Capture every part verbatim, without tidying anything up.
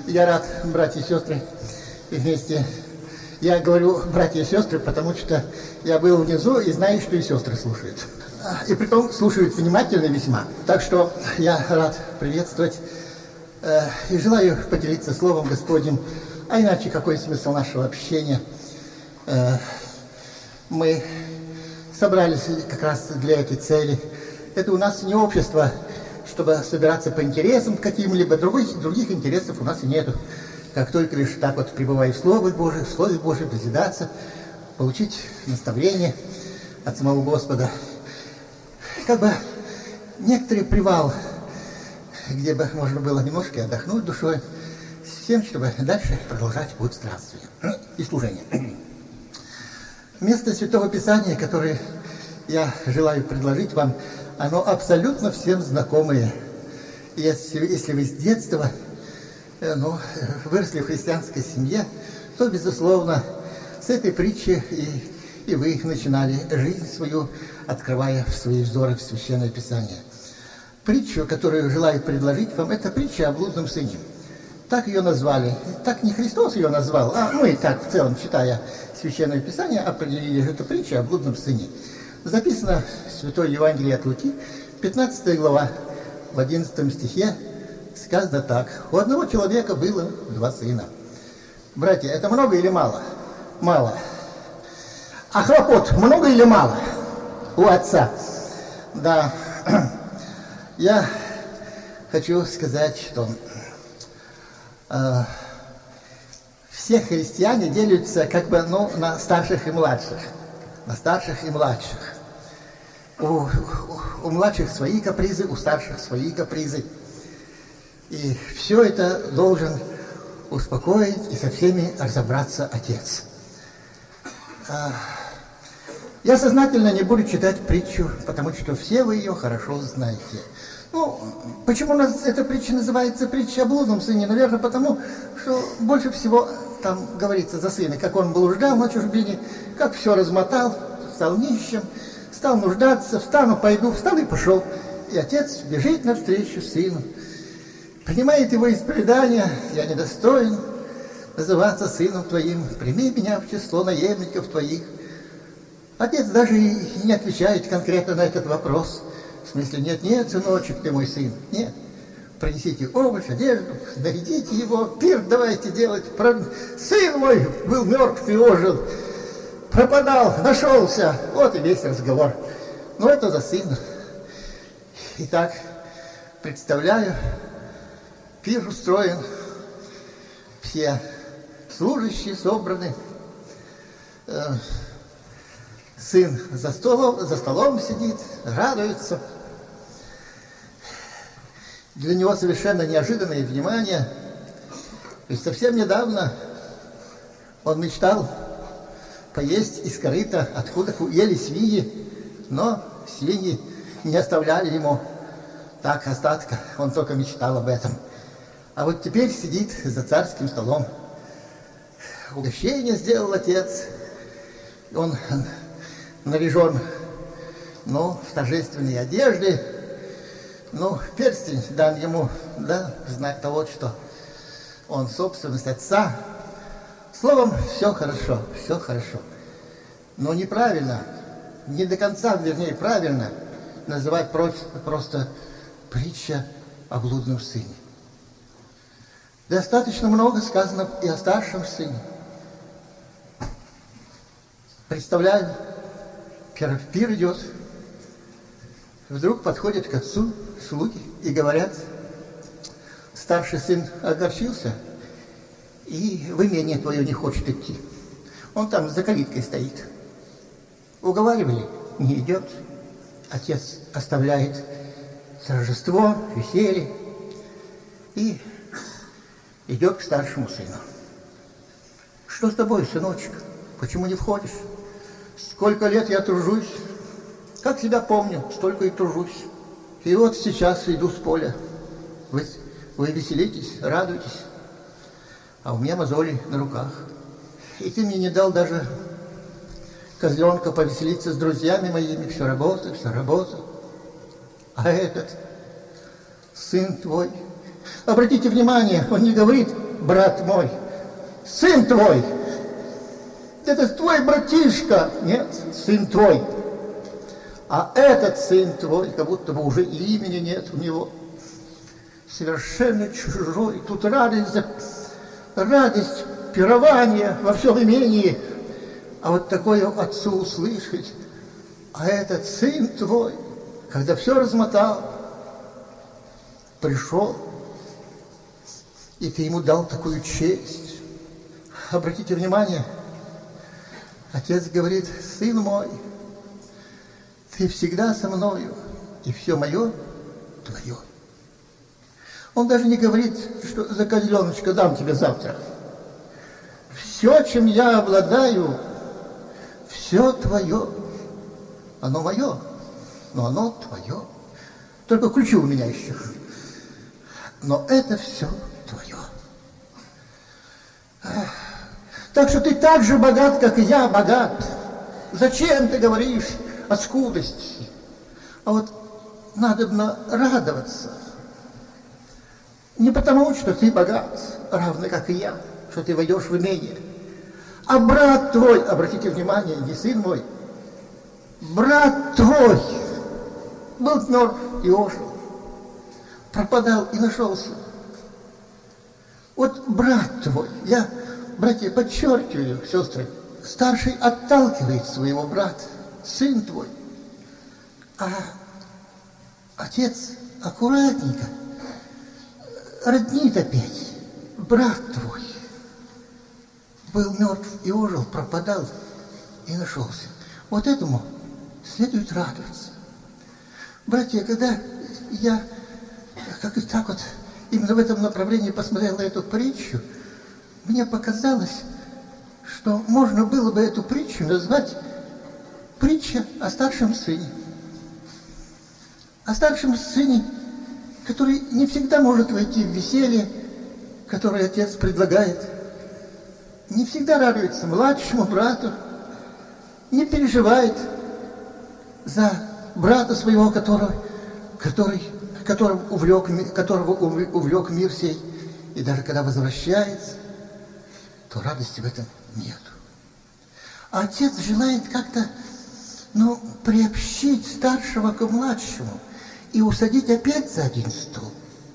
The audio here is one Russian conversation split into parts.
Я рад, братья и сестры, вместе. Я говорю братья и сестры, потому что я был внизу и знаю, что и сестры слушают. И притом слушают внимательно весьма. Так что я рад приветствовать э, и желаю поделиться Словом Господним. А иначе какой смысл нашего общения? Э, мы собрались как раз для этой цели. Это у нас не общество, чтобы собираться по интересам каким-либо. Других, других интересов у нас и нету. Как только лишь так вот, пребывая в Слове Божьем, в Слове Божьем, дозидаться, получить наставление от самого Господа. Как бы некоторый привал, где бы можно было немножко отдохнуть душой, с тем, чтобы дальше продолжать путь странствия и служения. Место Святого Писания, которое я желаю предложить вам, оно абсолютно всем знакомое. Если, если вы с детства ну, выросли в христианской семье, то, безусловно, с этой притчи и, и вы начинали жизнь свою, открывая свои взоры в Священное Писание. Притчу, которую желаю предложить вам, это притча о блудном сыне. Так ее назвали. Так не Христос ее назвал, а мы так в целом, читая Священное Писание, определили эту притчу о блудном сыне. Записано в Святой Евангелии от Луки, пятнадцатая глава, в одиннадцатом стихе, сказано так. У одного человека было два сына. Братья, это много или мало? Мало. А хлопот много или мало у отца? Да. Я хочу сказать, что э, все христиане делятся как бы ну, на старших и младших. На старших и младших. У, у, у младших свои капризы, у старших свои капризы. И все это должен успокоить и со всеми разобраться отец. Я сознательно не буду читать притчу, потому что все вы ее хорошо знаете. Ну, почему у нас эта притча называется притча о блудном сыне? Наверное, потому что больше всего там говорится за сына, как он блуждал на чужбине, как все размотал, стал нищим, стал нуждаться, встану, пойду, встал и пошел. И отец бежит навстречу сыну. Принимает его исповедание, я недостоин называться сыном твоим, прими меня в число наемников твоих. Отец даже и не отвечает конкретно на этот вопрос. В смысле, нет, нет, сыночек, ты мой сын. Нет. Принесите овощ, одежду, нарядите его, пир давайте делать. Сын мой был мертв и ожил, пропадал, нашелся. Вот и весь разговор. Но это за сына. Итак, представляю, пир устроен, все служащие собраны, сын за столом, за столом сидит, радуется. Для него совершенно неожиданное внимание. Ведь совсем недавно он мечтал поесть из корыта, откуда ели свиньи, но свиньи не оставляли ему так остатка, он только мечтал об этом. А вот теперь сидит за царским столом. Угощение сделал отец, он наряжен, ну, в торжественные одежды, ну, перстень дан ему, да, в знак того, что он собственность отца. Словом, все хорошо, все хорошо. Но неправильно, не до конца, вернее, правильно называть просто, просто притча о блудном сыне. Достаточно много сказано и о старшем сыне. Представляю, пир идет. Вдруг подходят к отцу слуги и говорят: старший сын огорчился, и в имение твое не хочет идти. Он там за калиткой стоит. Уговаривали, не идет. Отец оставляет торжество, веселье и идет к старшему сыну. Что с тобой, сыночек? Почему не входишь? Сколько лет я тружусь, как себя помню, столько и тружусь. И вот сейчас иду с поля. Вы, вы веселитесь, радуетесь, а у меня мозоли на руках. И ты мне не дал даже козленка повеселиться с друзьями моими. Все работа, все работа. А этот сын твой, обратите внимание, он не говорит: брат мой, сын твой. Это твой братишка. Нет, сын твой. А этот сын твой, как будто бы уже и имени нет у него. Совершенно чужой. Тут радость, радость, пирование во всем имении. А вот такое отцу услышать. А этот сын твой, когда все размотал, пришел, и ты ему дал такую честь. Обратите внимание, отец говорит: сын мой, ты всегда со мною, и все мое твое. Он даже не говорит, что за козленочка дам тебе завтра. Все, чем я обладаю, все твое. Оно мое, но оно твое. Только ключи у меня еще. Но это все твое. Так что ты так же богат, как и я богат. Зачем ты говоришь о скудости? А вот надо радоваться. Не потому, что ты богат, равно как и я, что ты войдешь в имение. А брат твой, обратите внимание, не сын мой, брат твой был мертв и ожил, пропадал и нашелся. Вот брат твой, я, братья, подчеркиваю, сестры, старший отталкивает своего брата, сын твой, а отец аккуратненько роднит опять. Брат твой был мертв и ожил, пропадал и нашелся. Вот этому следует радоваться. Братья, когда я как и так вот именно в этом направлении посмотрел на эту притчу, мне показалось, что можно было бы эту притчу назвать притча о старшем сыне. О старшем сыне, который не всегда может войти в веселье, которое отец предлагает, не всегда радуется младшему брату, не переживает за брата своего, который, который, которым увлек, которого увлек мир сей. И даже когда возвращается, то радости в этом нет. А отец желает как-то, ну, приобщить старшего к младшему и усадить опять за один стол.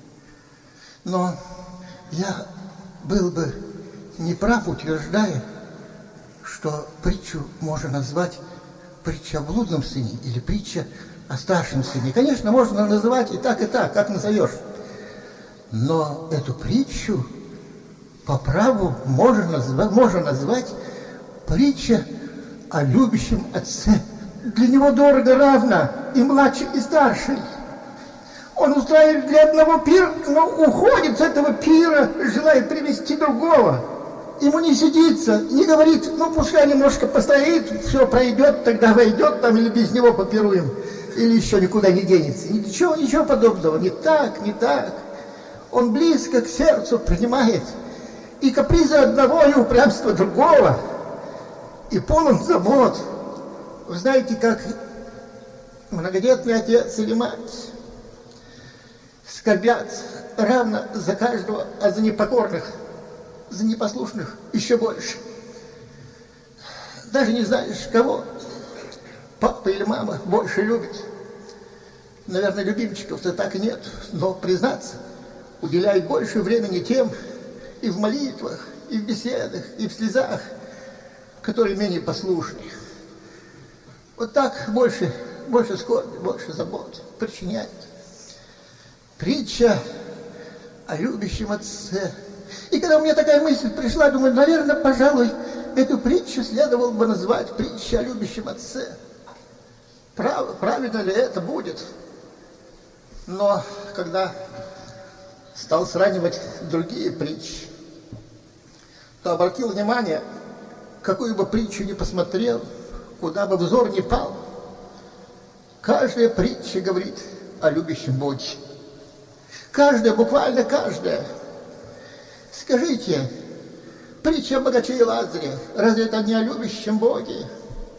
Но я был бы неправ, утверждая, что притчу можно назвать притча о блудном сыне или притча о старшем сыне. Конечно, можно называть и так, и так, как назовешь. Но эту притчу по праву можно назвать, можно назвать притча о любящем отце. Для него дорого равно и младший, и старший. Он устраивает для одного пира, но уходит с этого пира, желает привести другого. Ему не сидится, не говорит: ну пускай немножко постоит, все пройдет, тогда войдет там или без него попируем, или еще никуда не денется. Ничего, ничего подобного, не так, не так. Он близко к сердцу принимает и капризы одного, и упрямство другого, и полон забот. Вы знаете, как многодетный отец или мать скорбят равно за каждого, а за непокорных, за непослушных еще больше. Даже не знаешь, кого папа или мама больше любит. Наверное, любимчиков-то так и нет, но, признаться, уделяет больше времени тем и в молитвах, и в беседах, и в слезах, которые менее послушны. Вот так больше, больше скорби, больше забот причиняет. Притча о любящем отце. И когда у меня такая мысль пришла, думаю, наверное, пожалуй, эту притчу следовало бы назвать притча о любящем отце. Прав, правильно ли это будет? Но когда стал сравнивать другие притчи, то обратил внимание, какую бы притчу ни посмотрел, куда бы взор ни пал, каждая притча говорит о любящем Боге. Каждая, буквально каждая. Скажите, притча о богаче и Лазаре, разве это не о любящем Боге?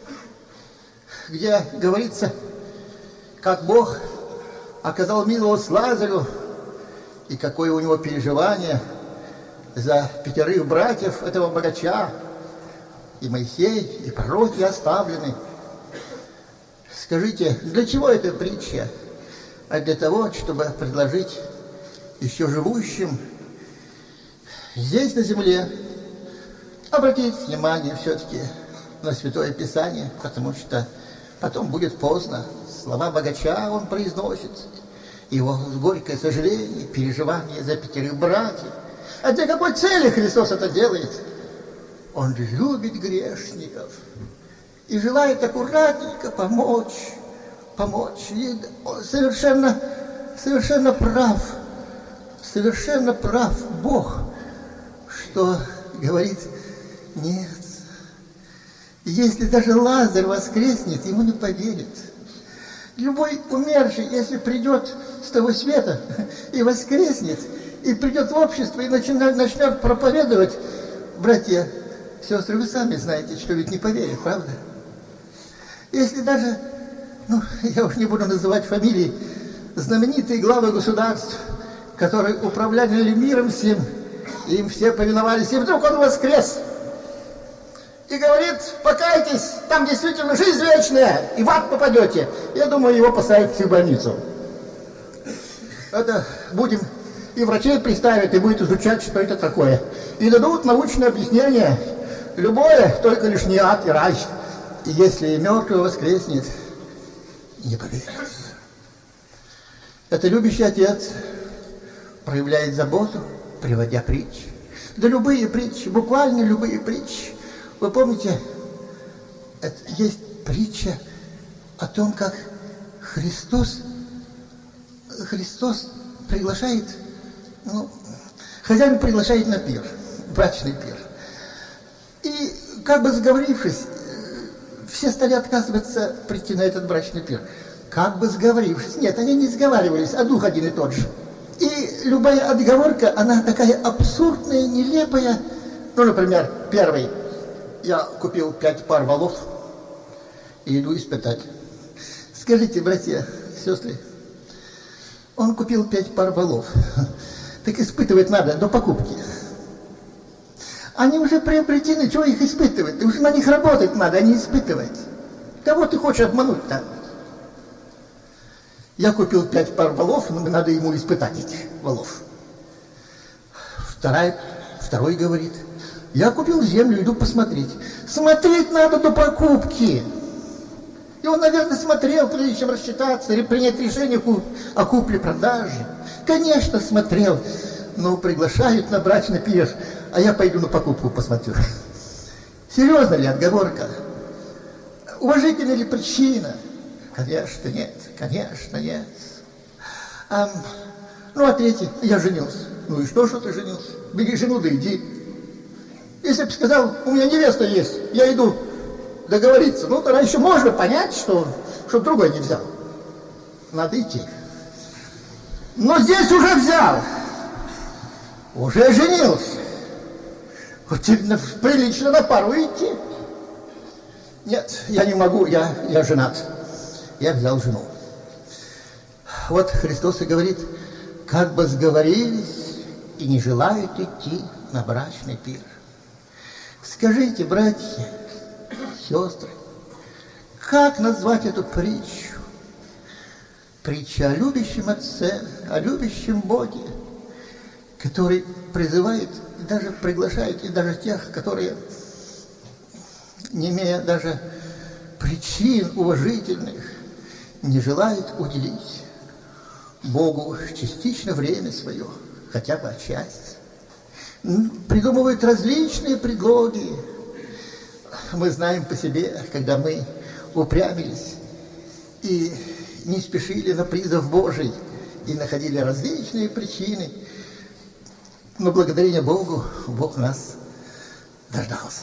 Где говорится, как Бог оказал милость Лазарю, и какое у него переживание, за пятерых братьев этого богача. И Моисей, и пророки оставлены. Скажите, для чего эта притча? А для того, чтобы предложить еще живущим здесь, на земле, обратить внимание все-таки на Святое Писание, потому что потом будет поздно. Слова богача он произносит, его горькое сожаление, переживание за пятерых братьев. А для какой цели Христос это делает? Он любит грешников и желает аккуратненько помочь, помочь. И он совершенно, совершенно прав, совершенно прав Бог, что говорит: нет, если даже Лазарь воскреснет, ему не поверит. Любой умерший, если придет с того света и воскреснет, и придет в общество и начнет, начнет проповедовать, братья, сестры, вы сами знаете, что ведь не поверит, правда? Если даже, ну, я уж не буду называть фамилии, знаменитые главы государств, которые управляли миром всем, им все повиновались, и вдруг он воскрес и говорит: покайтесь, там действительно жизнь вечная, и в ад попадете. Я думаю, его посадят в психбольницу. Это будем и врачей приставят, и будет изучать, что это такое. И дадут научное объяснение. Любое, только лишь не ад и рай. И если мертвый воскреснет, не поверит. Это любящий отец проявляет заботу, приводя притчи. Да любые притчи, буквально любые притчи. Вы помните, это есть притча о том, как Христос, Христос приглашает, ну, хозяин приглашает на пир, брачный пир. И как бы сговорившись, все стали отказываться прийти на этот брачный пир. Как бы сговорившись. Нет, они не сговаривались, а дух один и тот же. И любая отговорка, она такая абсурдная, нелепая. Ну, например, первый. Я купил пять пар валов и иду испытать. Скажите, братья, сестры, он купил пять пар валов. Так испытывать надо до покупки. Они уже приобретены, чего их испытывать? Уже на них работать надо, а не испытывать. Кого ты хочешь обмануть-то? Я купил пять пар валов, но надо ему испытать этих валов. Второй, второй говорит: я купил землю, иду посмотреть. Смотреть надо до покупки. И он, наверное, смотрел, прежде чем рассчитаться, или принять решение о купле-продаже. Конечно, смотрел. Но приглашают на брачный пир, а я пойду на покупку посмотрю. Серьезно ли отговорка? Уважительна ли причина? Конечно, нет. Конечно, нет. А, ну, а третий: я женился. Ну и что, что ты женился? Бери жену, да иди. Если бы сказал: у меня невеста есть, я иду договориться, ну, тогда еще можно понять, что, что другой не взял. Надо идти. Но здесь уже взял. Уже женился. Вот тебе прилично на пару идти. Нет, я не могу, я, я женат. Я взял жену. Вот Христос и говорит: как бы сговорились и не желают идти на брачный пир. Скажите, братья, сестры, как назвать эту притчу? Притча о любящем Отце, о любящем Боге, который призывает, даже приглашает, и даже тех, которые, не имея даже причин уважительных, не желают уделить Богу частично время свое, хотя бы отчасти. Придумывают различные предлоги. Мы знаем по себе, когда мы упрямились и не спешили на призыв Божий и находили различные причины, но благодарение Богу Бог нас дождался.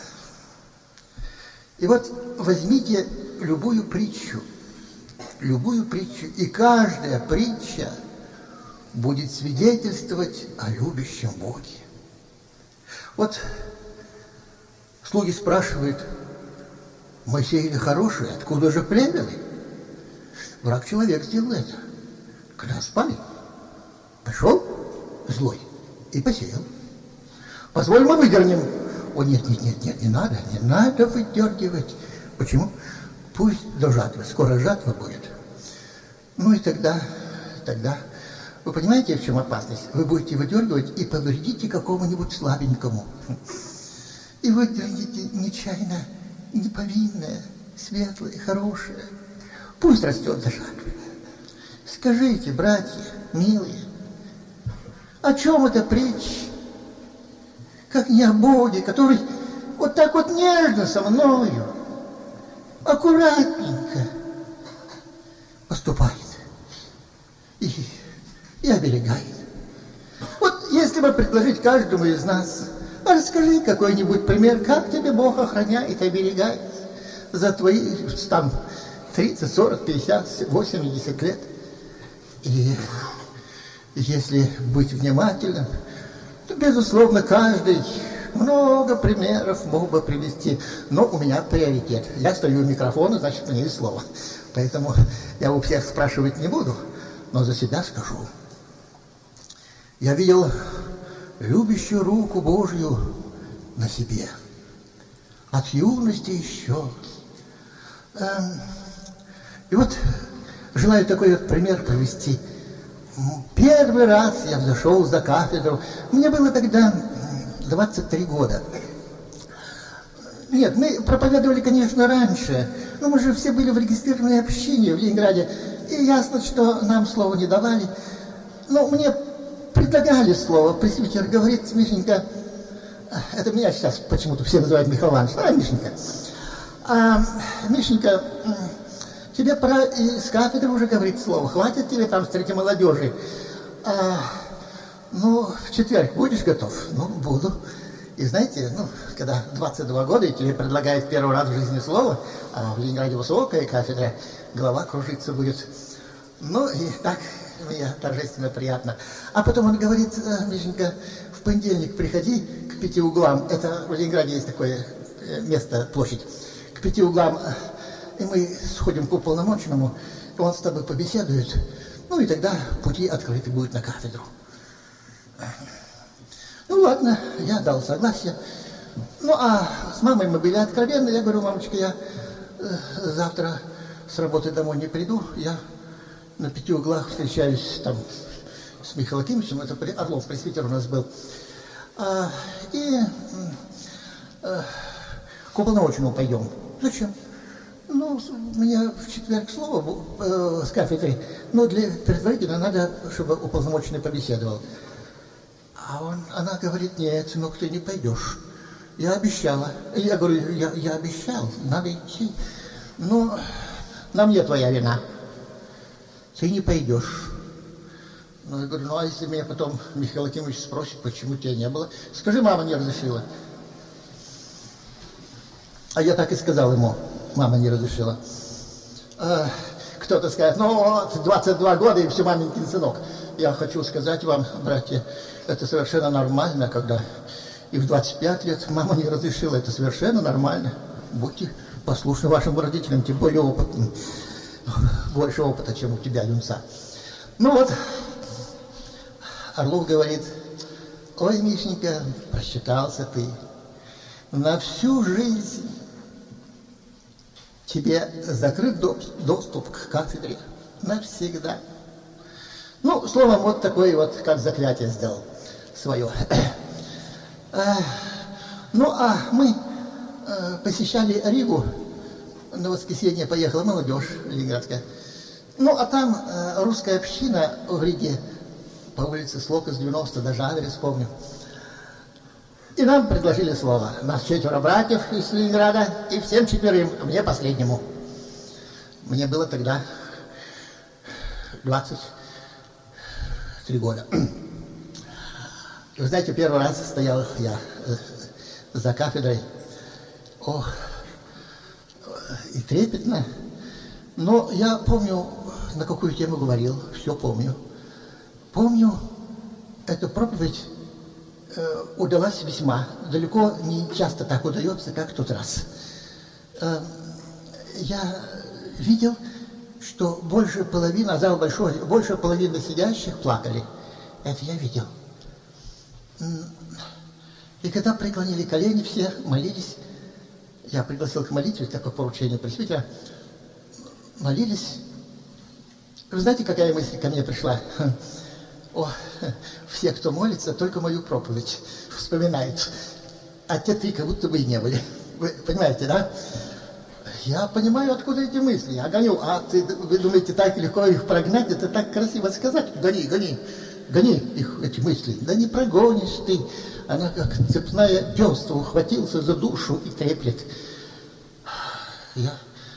И вот возьмите любую притчу, любую притчу, и каждая притча будет свидетельствовать о любящем Боге. Вот слуги спрашивают: Моисей хороший, откуда же плевелы? Враг человек сделал это. Когда спали, пришел злой и посеял. Позволь, мы выдернем. О, нет, нет, нет, нет, не надо, не надо выдергивать. Почему? Пусть до жатвы, скоро жатва будет. Ну и тогда, тогда, вы понимаете, в чем опасность? Вы будете выдергивать и повредите какому-нибудь слабенькому. И выдергните нечаянно, неповинное, светлое, хорошее. Пусть растет до жатвы. Скажите, братья, милые, о чем это притча? Как не о Боге, который вот так вот нежно со мною, аккуратненько поступает и, и оберегает. Вот если бы предложить каждому из нас, расскажи какой-нибудь пример, как тебе Бог охраняет и оберегает за твои там тридцать, сорок, пятьдесят, восемьдесят лет. И если быть внимательным, то, безусловно, каждый много примеров мог бы привести. Но у меня приоритет. Я стою у микрофона, значит, мне и слово. Поэтому я у всех спрашивать не буду, но за себя скажу. Я видел любящую руку Божью на себе. От юности еще. И вот желаю такой вот пример привести. Первый раз я взошел за кафедру. Мне было тогда двадцать три года. Нет, мы проповедовали, конечно, раньше, но мы же все были в регистрированной общине в Ленинграде, и ясно, что нам слова не давали. Но мне предлагали слово. Пресвитер говорит: Мишенька, это меня сейчас почему-то все называют Михаил Иванович, а, Мишенька, а, Мишенька, тебе пора и с кафедры уже говорить слово. Хватит тебе там встретить молодежи. А, ну, в четверг будешь готов? Ну, буду. И знаете, ну, когда двадцать два года, и тебе предлагают первый раз в жизни слово, а в Ленинграде высокая кафедра, голова кружиться будет. Ну, и так мне торжественно приятно. А потом он говорит: Мишенька, в понедельник приходи к пяти углам. Это в Ленинграде есть такое место, площадь. К пяти углам. И мы сходим к уполномоченному, и он с тобой побеседует. Ну и тогда пути открыты будут на кафедру. Ну ладно, я дал согласие. Ну а с мамой мы были откровенны. Я говорю: мамочка, я э, завтра с работы домой не приду. Я на пяти углах встречаюсь там с Михаилом Акимовичем. Это Орлов, пресвитер у нас был. А, и э, к уполномоченному пойдем. Зачем? Ну, мне в четверг слово э, с кафедры, но для предварительно надо, чтобы уполномоченный побеседовал. А он, она говорит: нет, сынок, ты не пойдешь. Я обещала. Я говорю: я, я обещал, надо идти. Но на мне твоя вина. Ты не пойдешь. Ну, я говорю: ну, а если меня потом Михаил Акимович спросит, почему тебя не было? Скажи, мама не разрешила. А я так и сказал ему: мама не разрешила. А, кто-то скажет: ну вот, двадцать два года и все маменькин сынок. Я хочу сказать вам, братья, это совершенно нормально, когда и в двадцать пять лет мама не разрешила. Это совершенно нормально. Будьте послушны вашим родителям, тем более опытным. Больше опыта, чем у тебя, юнца. Ну вот, Орлов говорит: ой, Мишенька, просчитался ты. На всю жизнь тебе закрыт доступ к кафедре. Навсегда. Ну, словом, вот такое вот, как заклятие сделал свое. Ну, а мы посещали Ригу. На воскресенье поехала молодежь ленинградская. Ну, а там русская община в Риге по улице Слока с девяноста до Жаверя, вспомню. И нам предложили слово. Нас четверо братьев из Ленинграда, и всем четверым, мне последнему. Мне было тогда двадцать три года. И вы знаете, первый раз стоял я за кафедрой. Ох, и трепетно. Но я помню, на какую тему говорил, все помню. Помню, эту проповедь э, удалась весьма. Далеко не часто так удается, как в тот раз. Э, я видел, что больше половины, а зал большой, больше половины сидящих плакали. Это я видел. И когда преклонили колени все, молились, я пригласил к молитве, такое поручение пресвитера, молились. Вы знаете, какая мысль ко мне пришла? О, все, кто молится, только мою проповедь вспоминают. А те три как будто бы и не были. Вы понимаете, да? Я понимаю, откуда эти мысли. Я гоню. А ты, вы думаете, так легко их прогнать? Это так красиво сказать. Гони, гони, гони их, эти мысли. Да не прогонишь ты. Она как цепная пёсtra ухватился за душу и треплет. Я,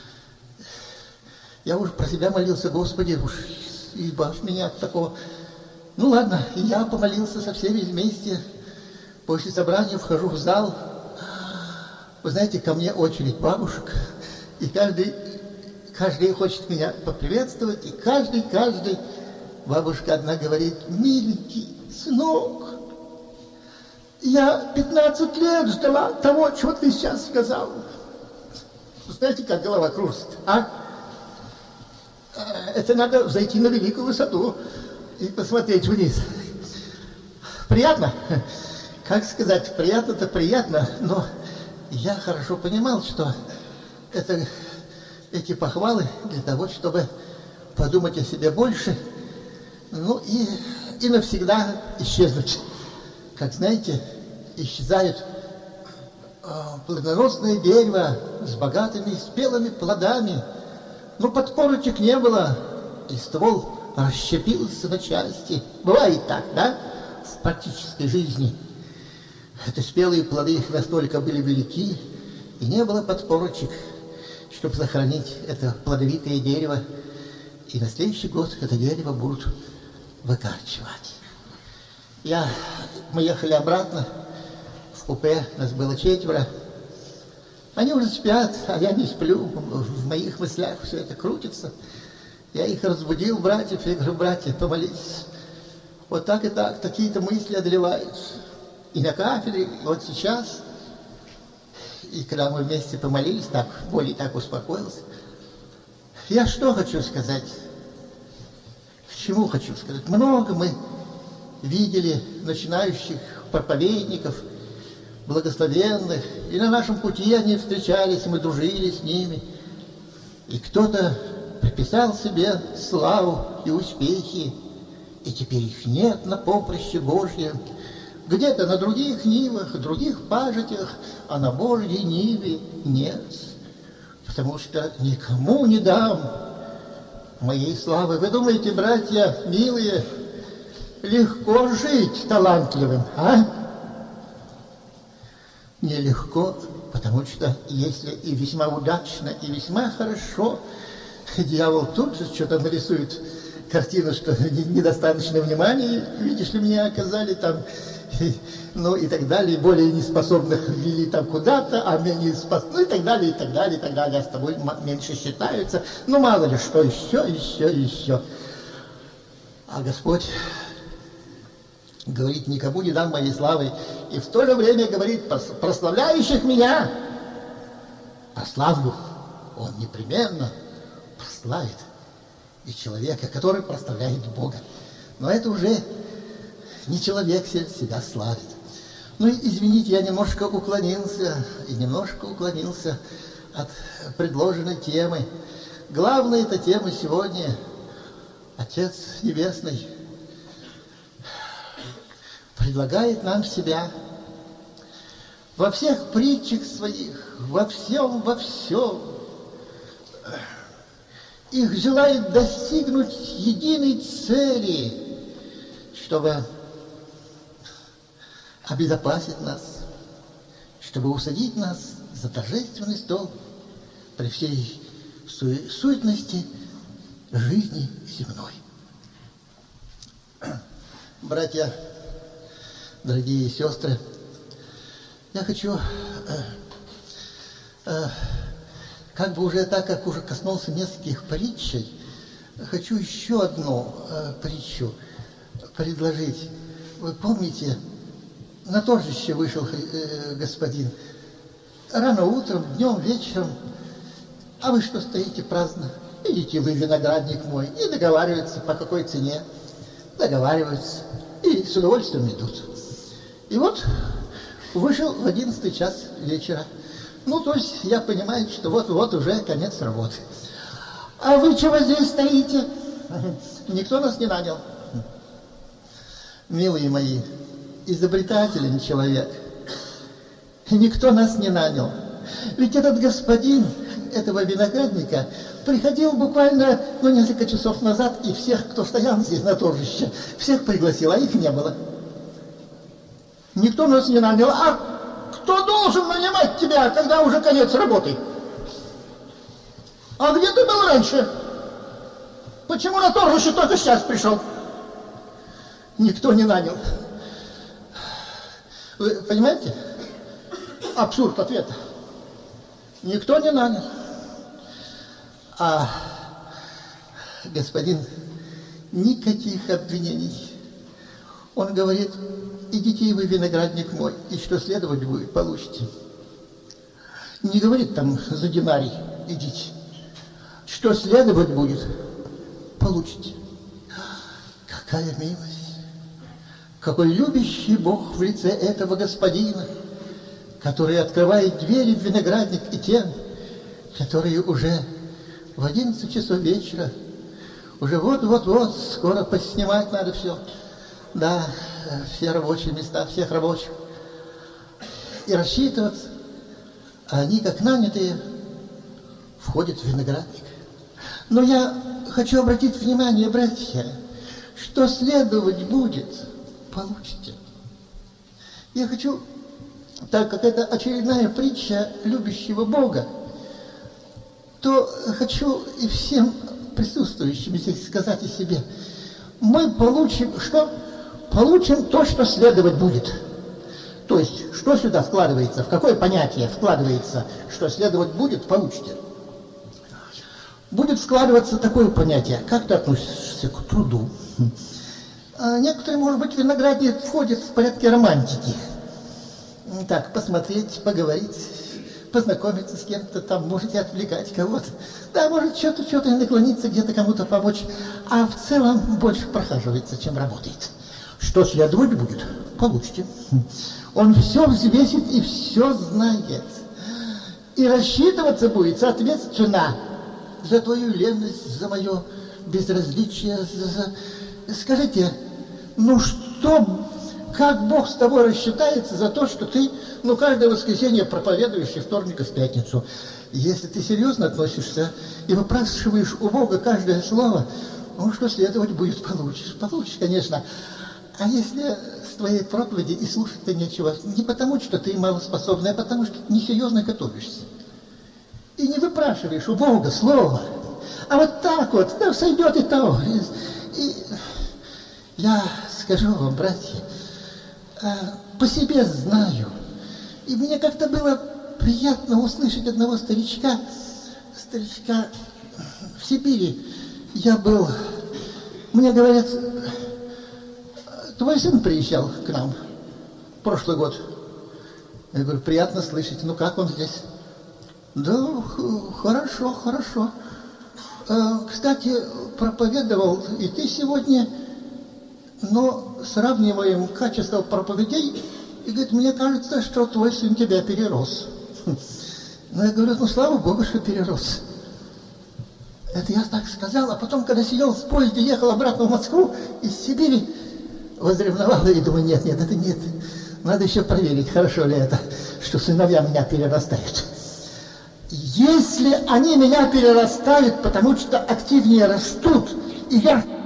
я уже про себя молился, Господи, уж избавь меня от такого. Ну ладно, и я помолился со всеми вместе. После собрания вхожу в зал. Вы знаете, ко мне очередь бабушек. И каждый, каждый хочет меня поприветствовать. И каждый, каждый, бабушка одна говорит: миленький сынок, я пятнадцать лет ждала того, чего ты сейчас сказал. Знаете, как голова кружится, а? Это надо зайти на великую высоту и посмотреть вниз. Приятно? Как сказать, приятно-то приятно, но я хорошо понимал, что это, эти похвалы для того, чтобы подумать о себе больше, ну и, и навсегда исчезнуть. Как знаете, исчезают э, плодоносное дерево с богатыми спелыми плодами, но подпорочек не было, и ствол расщепился на части. Бывает так, да, в практической жизни. Это спелые плоды их настолько были велики, и не было подпорочек, чтобы сохранить это плодовитое дерево. И на следующий год это дерево будут выкорчевать. Я, мы ехали обратно в купе, нас было четверо. Они уже спят, а я не сплю. В моих мыслях все это крутится. Я их разбудил, братьев, я говорю: братья, помолитесь. Вот так и так, такие-то мысли одолевают. И на кафедре, и вот сейчас. И когда мы вместе помолились, так, более так успокоился. Я что хочу сказать? К чему хочу сказать? Много мы видели начинающих проповедников, благословенных, и на нашем пути они встречались, мы дружили с ними. И кто-то приписал себе славу и успехи, и теперь их нет на поприще Божьем. Где-то на других нивах, других пажитях, а на Божьей ниве нет. Потому что никому не дам моей славы. Вы думаете, братья милые, легко жить талантливым, а? Нелегко, потому что если и весьма удачно, и весьма хорошо, дьявол тут же что-то нарисует картину, что недостаточно внимания, видишь ли, мне оказали там, ну и так далее, более неспособных ввели там куда-то, а менее способных, ну и так далее, и так далее, и так далее, а с тобой меньше считаются, ну мало ли что, еще, еще, еще. А Господь говорит: никому не дам моей славы, и в то же время говорит: прославляющих меня прославлю. Он непременно прославит и человека, который прославляет Бога. Но это уже не человек себя славит. Ну и извините, я немножко уклонился, и немножко уклонился от предложенной темы. Главная эта тема сегодня — Отец Небесный предлагает нам себя во всех притчах своих, во всем, во всем. Их желает достигнуть единой цели, чтобы обезопасить нас, чтобы усадить нас за торжественный стол при всей су- суетности жизни земной. Братья, дорогие сестры, я хочу, э, э, как бы уже так, как уже коснулся нескольких притчей, хочу еще одну э, притчу предложить. Вы помните, на торжище вышел э, господин рано утром, днем, вечером, а вы что стоите праздно? Идите вы, виноградник мой, и договариваются, по какой цене, договариваются, и с удовольствием идут. И вот Вышел в одиннадцатый час вечера. Ну, то есть я понимаю, что вот-вот уже конец работы. А вы чего здесь стоите? Никто нас не нанял. Милые мои, изобретателен человек. Никто нас не нанял. Ведь этот господин этого виноградника приходил буквально, ну, несколько часов назад, и всех, кто стоял здесь на торжище, всех пригласил, а их не было. Никто нас не нанял. А кто должен нанимать тебя, когда уже конец работы? А где ты был раньше? Почему на торжище только сейчас пришел? Никто не нанял. Вы понимаете? Абсурд ответа. Никто не нанял. А господин, никаких обвинений. Он говорит: идите вы, виноградник мой, и что следовать будет, получите. Не говорит там за динарий идите. Что следовать будет, получите. Какая милость! Какой любящий Бог в лице этого господина, который открывает двери в виноградник и тем, которые уже в одиннадцать часов вечера, уже вот-вот-вот, скоро поснимать надо все. Да, все рабочие места, всех рабочих. И рассчитываться. А они, как нанятые, входят в виноградник. Но я хочу обратить внимание, братья, что следовать будет, получите. Я хочу, так как это очередная притча любящего Бога, то хочу и всем присутствующим здесь сказать о себе: мы получим что? Получим то, что следовать будет. То есть, что сюда вкладывается, в какое понятие вкладывается, что следовать будет, получите. Будет вкладываться такое понятие: как ты относишься к труду. А некоторые, может быть, виноградник входит в порядке романтики. Так, посмотреть, поговорить, познакомиться с кем-то, там можете отвлекать кого-то. Да, может, что-то, что-то наклониться, где-то кому-то помочь. А в целом больше прохаживается, чем работает. Что следовать будет, получите. Он все взвесит и все знает. И рассчитываться будет, соответственно, за твою ленность, за мое безразличие. За, за... Скажите, ну что, как Бог с тобой рассчитается за то, что ты, ну, каждое воскресенье проповедуешь и вторник и в пятницу? Если ты серьезно относишься и выпрашиваешь у Бога каждое слово, ну, что следовать будет, получишь. Получишь, конечно. А если с твоей проповеди и слушать-то нечего, не потому, что ты малоспособный, а потому, что ты несерьезно готовишься. И не выпрашиваешь у Бога слова, а вот так вот, да, сойдет и то. И, и я скажу вам, братья, по себе знаю, и мне как-то было приятно услышать одного старичка, старичка в Сибири. Я был, мне говорят: твой сын приезжал к нам прошлый год. Я говорю: приятно слышать. Ну как он здесь? Да, хорошо, хорошо. Кстати, проповедовал и ты сегодня, но сравниваем качество проповедей, и говорит: мне кажется, что твой сын тебя перерос. Ну, я говорю: ну, слава Богу, что перерос. Это я так сказал, а потом, когда сидел в поезде, ехал обратно в Москву из Сибири, возревновал и думаю: нет, нет, это нет. Надо еще проверить, хорошо ли это, что сыновья меня перерастают. Если они меня перерастают, потому что активнее растут, и я